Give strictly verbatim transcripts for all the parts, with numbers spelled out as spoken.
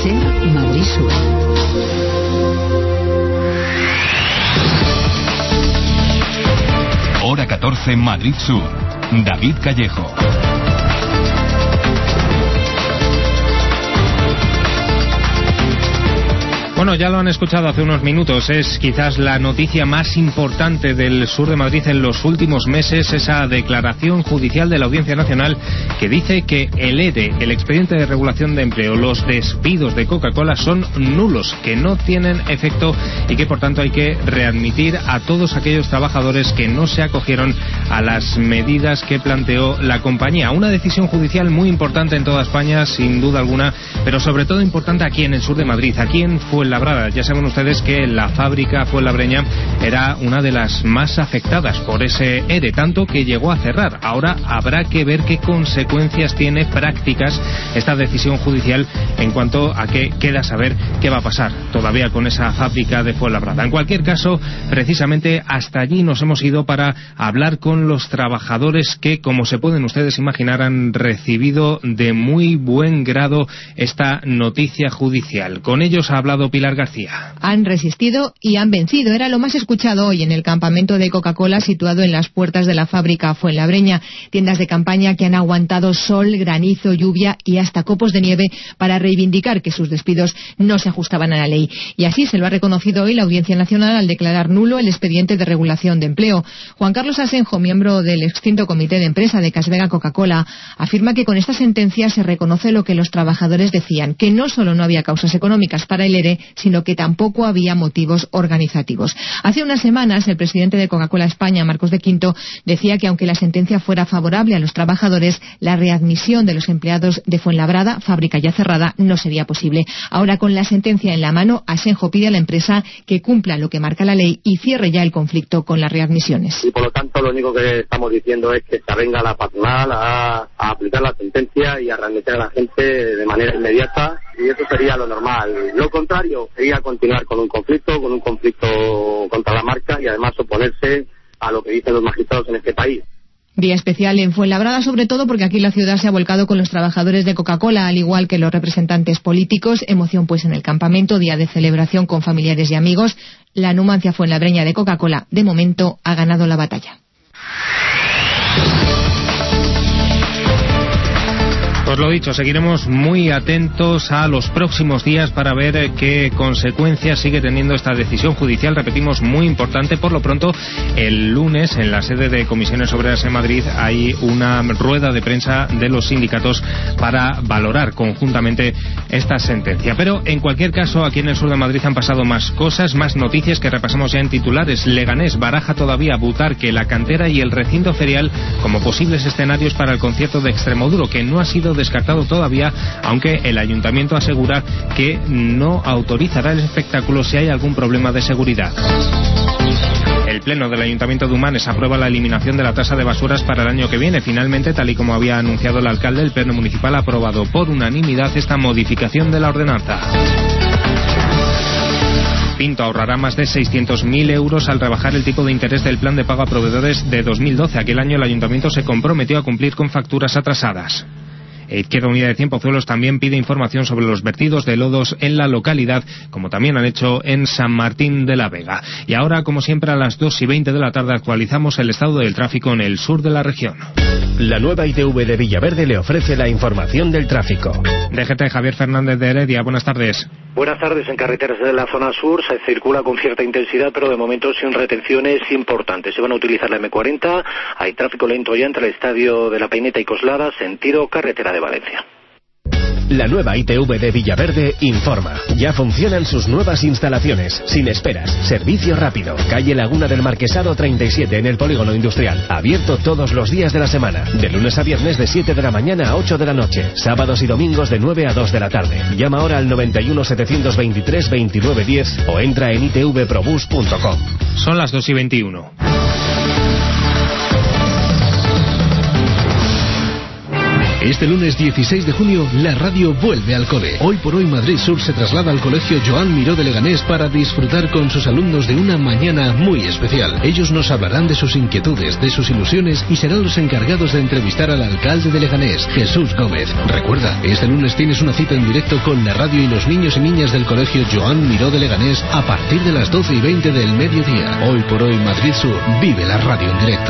SER Madrid Sur. Hora catorce, Madrid Sur. David Callejo. Bueno, ya lo han escuchado hace unos minutos, es quizás la noticia más importante del sur de Madrid en los últimos meses, esa declaración judicial de la Audiencia Nacional que dice que el E R E, el expediente de regulación de empleo, los despidos de Coca-Cola son nulos, que no tienen efecto y que por tanto hay que readmitir a todos aquellos trabajadores que no se acogieron a las medidas que planteó la compañía. Una decisión judicial muy importante en toda España, sin duda alguna, pero sobre todo importante aquí en el sur de Madrid, aquí en Fuenlabrada. Ya saben ustedes que la fábrica fuenlabreña era una de las más afectadas por ese E R E, tanto que llegó a cerrar. Ahora habrá que ver qué consecuencias tiene prácticas esta decisión judicial en cuanto a que queda saber qué va a pasar todavía con esa fábrica de Fuenlabrada. En cualquier caso, precisamente hasta allí nos hemos ido para hablar con los trabajadores que, como se pueden ustedes imaginar, han recibido de muy buen grado esta noticia judicial. Con ellos ha hablado Pilar García. Han resistido y han vencido. Era lo más escuchado hoy en el campamento de Coca-Cola situado en las puertas de la fábrica fuenlabreña. Tiendas de campaña que han aguantado sol, granizo, lluvia y hasta copos de nieve para reivindicar que sus despidos no se ajustaban a la ley. Y así se lo ha reconocido hoy la Audiencia Nacional al declarar nulo el expediente de regulación de empleo. Juan Carlos Asenjo, miembro del extinto comité de empresa de Casvega Coca-Cola, afirma que con esta sentencia se reconoce lo que los trabajadores decían, que no solo no había causas económicas para el E R E, sino que tampoco había motivos organizativos. Hace unas semanas, el presidente de Coca-Cola España, Marcos de Quinto, decía que aunque la sentencia fuera favorable a los trabajadores, la readmisión de los empleados de Fuenlabrada, fábrica ya cerrada, no sería posible. Ahora, con la sentencia en la mano, Asenjo pide a la empresa que cumpla lo que marca la ley y cierre ya el conflicto con las readmisiones. Y por lo tanto, lo único que estamos diciendo es que se avenga la patronal a, a aplicar la sentencia y a readmitir a la gente de manera inmediata, y eso sería lo normal. Lo contrario sería continuar con un conflicto, con un conflicto contra la marca y además oponerse a lo que dicen los magistrados en este país. Día especial en Fuenlabrada, sobre todo porque aquí la ciudad se ha volcado con los trabajadores de Coca-Cola, al igual que los representantes políticos. Emoción pues en el campamento, día de celebración con familiares y amigos. La Numancia fuenlabreña de Coca-Cola, de momento, ha ganado la batalla. Pues lo dicho, seguiremos muy atentos a los próximos días para ver qué consecuencias sigue teniendo esta decisión judicial, repetimos, muy importante. Por lo pronto, el lunes, en la sede de Comisiones Obreras en Madrid, hay una rueda de prensa de los sindicatos para valorar conjuntamente esta sentencia. Pero, en cualquier caso, aquí en el sur de Madrid han pasado más cosas, más noticias que repasamos ya en titulares. Leganés baraja todavía Butarque, la cantera y el recinto ferial como posibles escenarios para el concierto de Extremoduro, que no ha sido descartado todavía, aunque el ayuntamiento asegura que no autorizará el espectáculo si hay algún problema de seguridad. El Pleno del Ayuntamiento de Humanes aprueba la eliminación de la tasa de basuras para el año que viene. Finalmente, tal y como había anunciado el alcalde, el Pleno Municipal ha aprobado por unanimidad esta modificación de la ordenanza. Pinto ahorrará más de seiscientos mil euros al rebajar el tipo de interés del plan de pago a proveedores de dos mil doce. Aquel año el ayuntamiento se comprometió a cumplir con facturas atrasadas. Izquierda Unida de Cienpozuelos también pide información sobre los vertidos de lodos en la localidad, como también han hecho en San Martín de la Vega. Y ahora, como siempre, a las dos y veinte de la tarde actualizamos el estado del tráfico en el sur de la región. La nueva I T V de Villaverde le ofrece la información del tráfico. D G T, Javier Fernández de Heredia, buenas tardes. Buenas tardes. En carreteras de la zona sur se circula con cierta intensidad, pero de momento sin retenciones importantes. Se van a utilizar la eme cuarenta, hay tráfico lento ya entre el Estadio de la Peineta y Coslada, sentido carretera de Valencia. La nueva I T V de Villaverde informa. Ya funcionan sus nuevas instalaciones, sin esperas, servicio rápido. Calle Laguna del Marquesado treinta y siete en el Polígono Industrial. Abierto todos los días de la semana. De lunes a viernes de siete de la mañana a ocho de la noche. Sábados y domingos de nueve a dos de la tarde. Llama ahora al noventa y uno setecientos veintitrés veintinueve diez o entra en i t v probus punto com. Son las dos y veintiuno. Este lunes dieciséis de junio, la radio vuelve al cole. Hoy por Hoy Madrid Sur se traslada al colegio Joan Miró de Leganés para disfrutar con sus alumnos de una mañana muy especial. Ellos nos hablarán de sus inquietudes, de sus ilusiones y serán los encargados de entrevistar al alcalde de Leganés, Jesús Gómez. Recuerda, este lunes tienes una cita en directo con la radio y los niños y niñas del colegio Joan Miró de Leganés a partir de las doce y veinte del mediodía. Hoy por Hoy Madrid Sur, vive la radio en directo.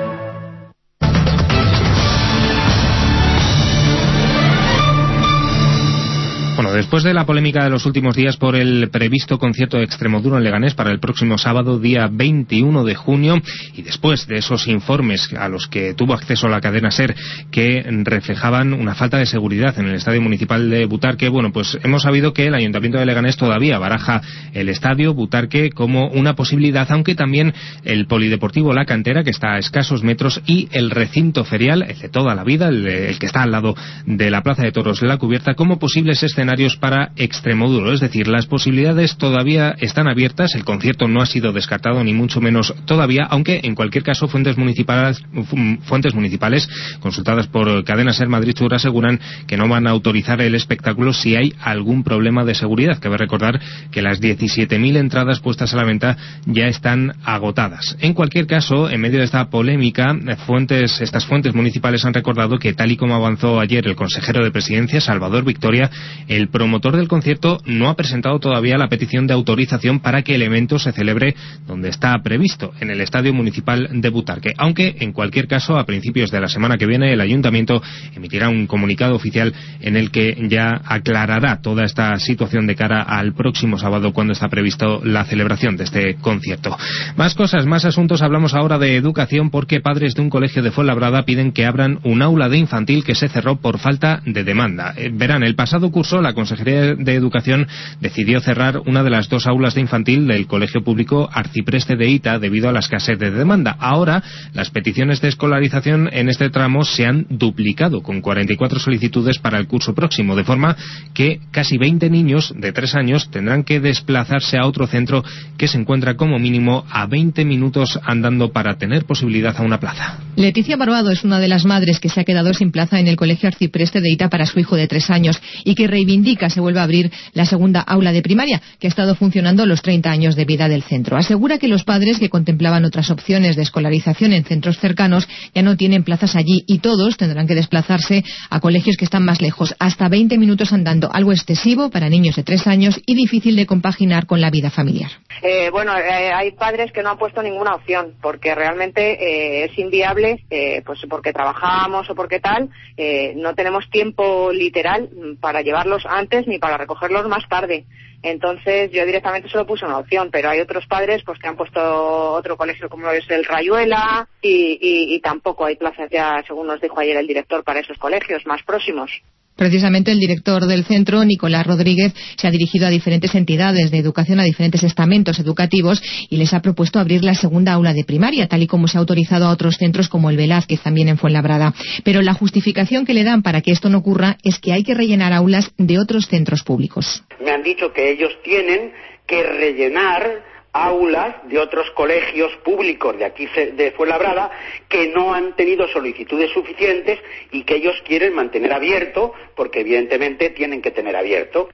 Bueno, después de la polémica de los últimos días por el previsto concierto de Extremoduro en Leganés para el próximo sábado, día veintiuno de junio, y después de esos informes a los que tuvo acceso la cadena SER que reflejaban una falta de seguridad en el estadio municipal de Butarque, bueno, pues hemos sabido que el Ayuntamiento de Leganés todavía baraja el estadio Butarque como una posibilidad, aunque también el Polideportivo La Cantera, que está a escasos metros, y el recinto ferial, el de toda la vida, el, el que está al lado de la Plaza de Toros La Cubierta, como posibles escenarios para Extremoduro. Es decir, las posibilidades todavía están abiertas, el concierto no ha sido descartado ni mucho menos todavía, aunque en cualquier caso fuentes municipales fuentes municipales consultadas por Cadena SER Madrid Sur aseguran que no van a autorizar el espectáculo si hay algún problema de seguridad. Cabe recordar que las diecisiete mil entradas puestas a la venta ya están agotadas. En cualquier caso, en medio de esta polémica, fuentes, estas fuentes municipales han recordado que, tal y como avanzó ayer el consejero de Presidencia, Salvador Victoria, el promotor del concierto no ha presentado todavía la petición de autorización para que el evento se celebre donde está previsto, en el Estadio Municipal de Butarque. Aunque, en cualquier caso, a principios de la semana que viene, el Ayuntamiento emitirá un comunicado oficial en el que ya aclarará toda esta situación de cara al próximo sábado, cuando está previsto la celebración de este concierto. Más cosas, más asuntos. Hablamos ahora de educación, porque padres de un colegio de Fuenlabrada piden que abran un aula de infantil que se cerró por falta de demanda. Eh, verán, el pasado curso la Consejería de Educación decidió cerrar una de las dos aulas de infantil del Colegio Público Arcipreste de Ita debido a la escasez de demanda. Ahora, las peticiones de escolarización en este tramo se han duplicado, con cuarenta y cuatro solicitudes para el curso próximo, de forma que casi veinte niños de tres años tendrán que desplazarse a otro centro que se encuentra como mínimo a veinte minutos andando para tener posibilidad a una plaza. Leticia Barbado es una de las madres que se ha quedado sin plaza en el Colegio Arcipreste de Ita para su hijo de tres años y que reivindica se vuelve a abrir la segunda aula de primaria, que ha estado funcionando los treinta años de vida del centro. Asegura que los padres que contemplaban otras opciones de escolarización en centros cercanos ya no tienen plazas allí y todos tendrán que desplazarse a colegios que están más lejos, hasta veinte minutos andando, algo excesivo para niños de tres años y difícil de compaginar con la vida familiar. Eh, bueno, eh, hay padres que no han puesto ninguna opción porque realmente eh, es inviable, eh, pues porque trabajamos o porque tal, eh, no tenemos tiempo literal para llevarlos antes ni para recogerlos más tarde. Entonces yo directamente solo puse una opción, pero hay otros padres pues que han puesto otro colegio como es el Rayuela y, y, y tampoco hay plazas ya, según nos dijo ayer el director, para esos colegios más próximos. Precisamente el director del centro, Nicolás Rodríguez, se ha dirigido a diferentes entidades de educación, a diferentes estamentos educativos, y les ha propuesto abrir la segunda aula de primaria, tal y como se ha autorizado a otros centros como el Velázquez, también en Fuenlabrada. Pero la justificación que le dan para que esto no ocurra es que hay que rellenar aulas de otros centros públicos. Me han dicho que ellos tienen que rellenar aulas de otros colegios públicos de aquí de Fuenlabrada que no han tenido solicitudes suficientes y que ellos quieren mantener abierto porque evidentemente tienen que tener abierto.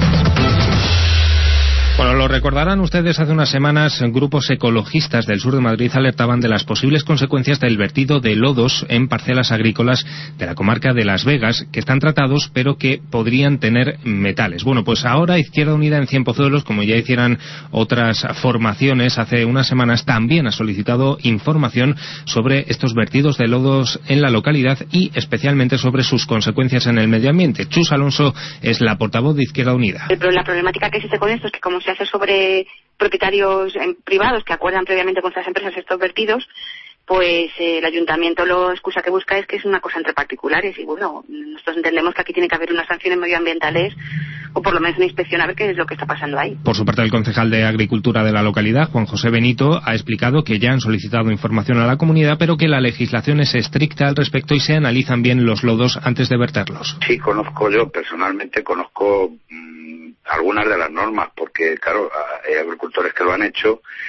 Bueno, lo recordarán ustedes, hace unas semanas grupos ecologistas del sur de Madrid alertaban de las posibles consecuencias del vertido de lodos en parcelas agrícolas de la comarca de Las Vegas, que están tratados pero que podrían tener metales. Bueno, pues ahora Izquierda Unida en Cienpozuelos, como ya hicieran otras formaciones hace unas semanas, también ha solicitado información sobre estos vertidos de lodos en la localidad y especialmente sobre sus consecuencias en el medio ambiente. Chus Alonso es la portavoz de Izquierda Unida. La problemática que existe con esto es que como se hace sobre propietarios privados que acuerdan previamente con estas empresas estos vertidos, pues eh, el ayuntamiento lo excusa que busca es que es una cosa entre particulares y bueno, nosotros entendemos que aquí tiene que haber unas sanciones medioambientales o por lo menos una inspección a ver qué es lo que está pasando ahí. Por su parte, el concejal de Agricultura de la localidad, Juan José Benito, ha explicado que ya han solicitado información a la comunidad, pero que la legislación es estricta al respecto y se analizan bien los lodos antes de verterlos. Sí, conozco yo, personalmente conozco mmm, algunas de las normas, porque claro, hay agricultores que lo han hecho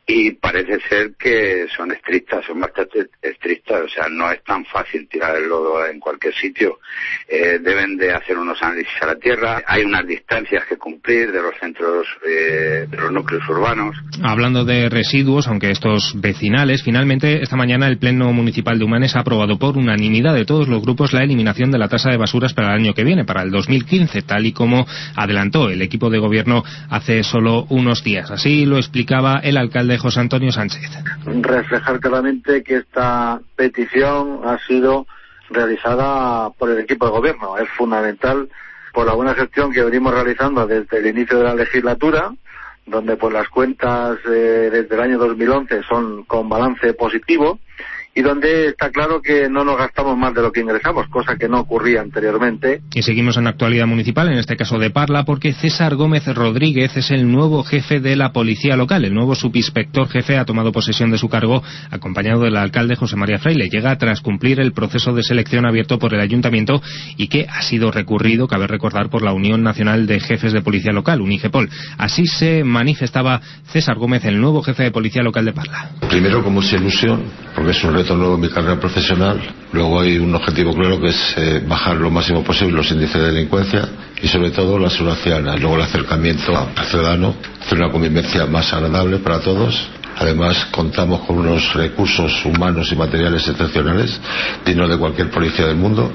y parece ser que son estrictas, son bastante estrictas, o sea, no es tan fácil tirar el lodo en cualquier sitio. Eh, deben de hacer unos análisis a la tierra, hay unas distancias que cumplir de los centros, eh, de los núcleos urbanos. Hablando de residuos, aunque estos vecinales, finalmente esta mañana el Pleno Municipal de Humanes ha aprobado por unanimidad de todos los grupos la eliminación de la tasa de basuras para el año que viene, para el dos mil quince, tal y como adelantó el equipo de gobierno hace solo unos días. Así lo explicaba el alcalde José Antonio Sánchez. Reflejar claramente que esta petición ha sido realizada por el equipo de gobierno. Es fundamental por la buena gestión que venimos realizando desde el inicio de la legislatura, donde pues las cuentas eh, desde el año dos mil once son con balance positivo, y donde está claro que no nos gastamos más de lo que ingresamos, cosa que no ocurría anteriormente. Y seguimos en la actualidad municipal, en este caso de Parla, porque César Gómez Rodríguez es el nuevo jefe de la policía local. El nuevo subinspector jefe ha tomado posesión de su cargo acompañado del alcalde José María Fraile. Llega tras cumplir el proceso de selección abierto por el ayuntamiento y que ha sido recurrido, cabe recordar, por la Unión Nacional de Jefes de Policía Local, UNIGEPOL. Así se manifestaba César Gómez, el nuevo jefe de policía local de Parla. Primero, con mucha ilusión, porque es un reto nuevo en mi carrera profesional. Luego hay un objetivo claro, que es eh, bajar lo máximo posible los índices de delincuencia y sobre todo la seguridad ciudadana. Luego el acercamiento al ciudadano, hacer una convivencia más agradable para todos. Además contamos con unos recursos humanos y materiales excepcionales, dignos de cualquier policía del mundo.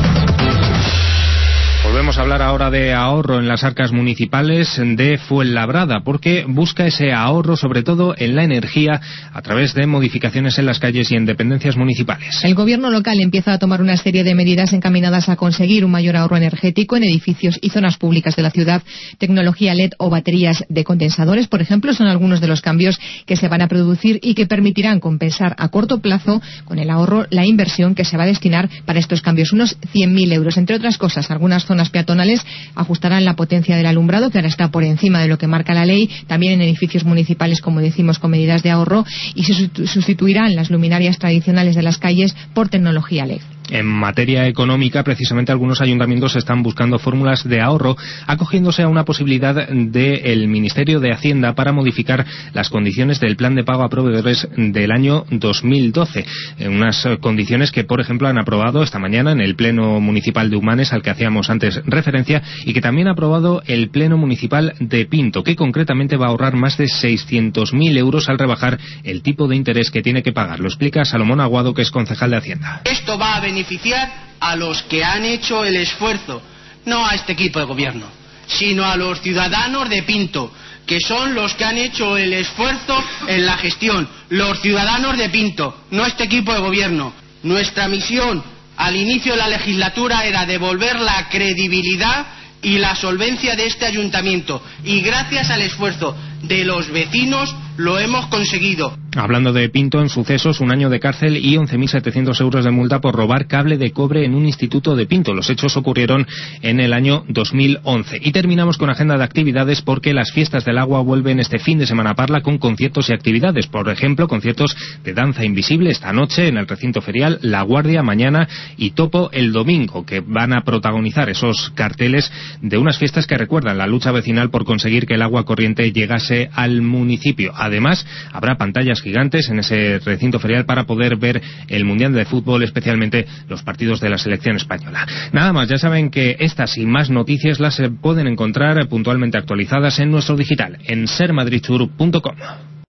Volvemos a hablar ahora de ahorro en las arcas municipales de Fuenlabrada, porque busca ese ahorro sobre todo en la energía a través de modificaciones en las calles y en dependencias municipales. El gobierno local empieza a tomar una serie de medidas encaminadas a conseguir un mayor ahorro energético en edificios y zonas públicas de la ciudad. Tecnología L E D o baterías de condensadores, por ejemplo, son algunos de los cambios que se van a producir y que permitirán compensar a corto plazo con el ahorro la inversión que se va a destinar para estos cambios, unos cien mil euros. Entre otras cosas, algunas zonas peatonales ajustarán la potencia del alumbrado, que ahora está por encima de lo que marca la ley, también en edificios municipales, como decimos, con medidas de ahorro, y se sustituirán las luminarias tradicionales de las calles por tecnología L E D. En materia económica, precisamente algunos ayuntamientos están buscando fórmulas de ahorro, acogiéndose a una posibilidad del Ministerio de Hacienda para modificar las condiciones del plan de pago a proveedores del año dos mil doce. Unas condiciones que, por ejemplo, han aprobado esta mañana en el Pleno Municipal de Humanes, al que hacíamos antes referencia, y que también ha aprobado el Pleno Municipal de Pinto, que concretamente va a ahorrar más de seiscientos mil euros al rebajar el tipo de interés que tiene que pagar. Lo explica Salomón Aguado, que es concejal de Hacienda. Esto va a beneficiar a los que han hecho el esfuerzo, no a este equipo de gobierno, sino a los ciudadanos de Pinto, que son los que han hecho el esfuerzo en la gestión. Los ciudadanos de Pinto, no este equipo de gobierno. Nuestra misión al inicio de la legislatura era devolver la credibilidad y la solvencia de este ayuntamiento, y gracias al esfuerzo de los vecinos lo hemos conseguido. Hablando de Pinto, en sucesos, un año de cárcel y once mil setecientos euros de multa por robar cable de cobre en un instituto de Pinto. Los hechos ocurrieron en el año dos mil once. Y terminamos con agenda de actividades, porque las fiestas del agua vuelven este fin de semana a Parla con conciertos y actividades. Por ejemplo, conciertos de danza invisible esta noche en el recinto ferial, La Guardia mañana y Topo el domingo, que van a protagonizar esos carteles de unas fiestas que recuerdan la lucha vecinal por conseguir que el agua corriente llegase al municipio. Además, habrá pantallas gigantes en ese recinto ferial para poder ver el Mundial de Fútbol, especialmente los partidos de la selección española. Nada más, ya saben que estas y más noticias las pueden encontrar puntualmente actualizadas en nuestro digital, en ser madrid sur punto com.